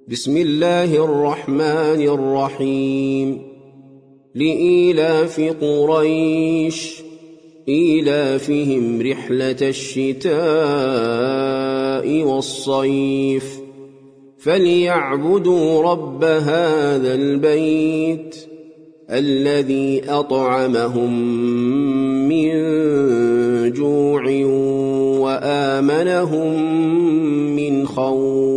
بسم الله الرحمن الرحيم لإيلاف قريش إيلافهم رحلة الشتاء والصيف فليعبدوا رب هذا البيت الذي أطعمهم من جوع وآمنهم من خوف.